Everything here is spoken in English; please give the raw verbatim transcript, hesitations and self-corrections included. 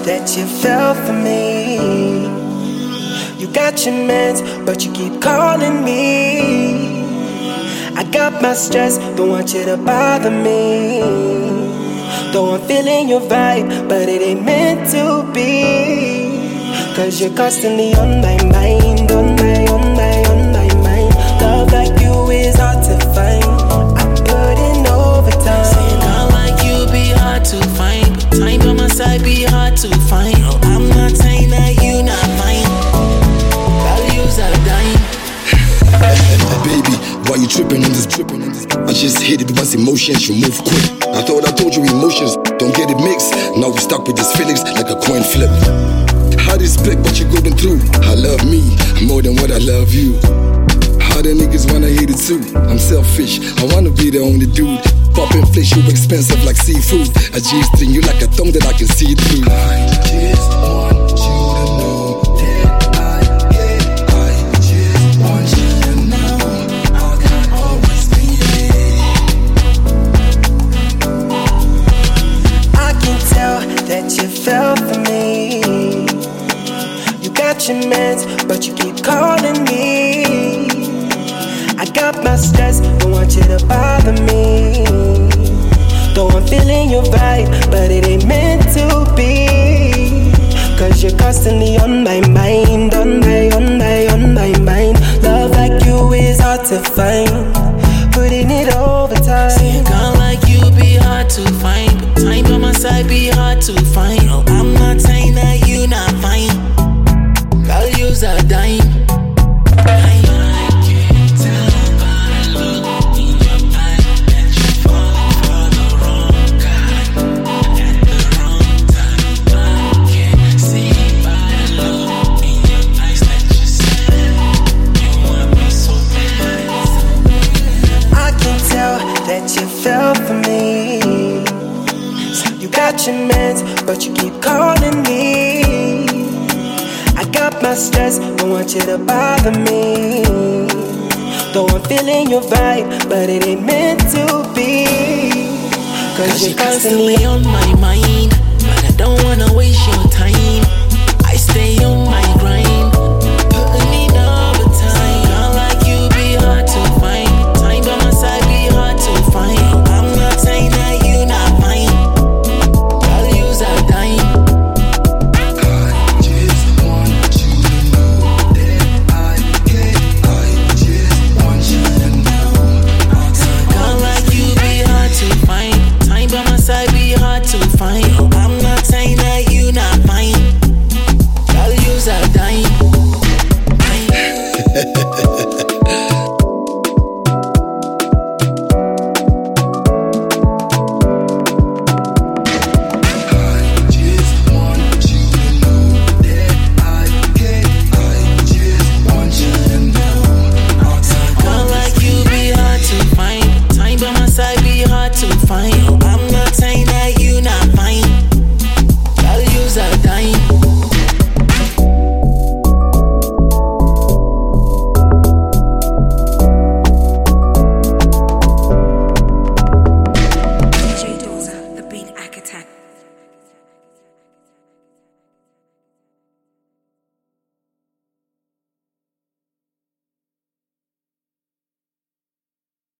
that you fell for me. You got your mans, but you keep calling me. I got my stress, don't want you to bother me. Though I'm feeling your vibe, but it ain't meant to be. Cause you're constantly on my mind, on my, on my, on my mind. Love like you is hard to find. I put in overtime. Say a girl like you be hard to find, but time by my side be hard to find. Oh, I'm not saying that you not mine. Values are dying. Baby, why you tripping on this dripping on this? I just hit it once emotions, you move quick. I thought I told you emotions, don't get it mixed. Now we stuck with these feelings like a coin flip. How this split what you going through? I love me more than what I love you. How the niggas wanna hate it too? I'm selfish, I wanna be the only dude. Poppin' fish, you expensive like seafood. I G-string you like a tongue that I can see through. I just want you to know that I get. I just want you to know I can always be there. I can tell that you fell for me. You got your mans, but you keep calling me. I got my stress, don't want you to bother me. Though I'm feeling your vibe, but it ain't meant to be. Cause you're constantly on my mind, on my, on my, on my mind. Love like you is hard to find, putting it over time. Say a girl like you be hard to find, but time by my side be hard to find. Oh, I'm not saying that you not fine. Values are dying. That you fell for me. You got your mans, but you keep calling me. I got my stress, don't want you to bother me. Though I'm feeling your vibe, but it ain't meant to be. Cause, Cause you're you're constantly constantly on my mind, but I don't wanna waste your time. I stay on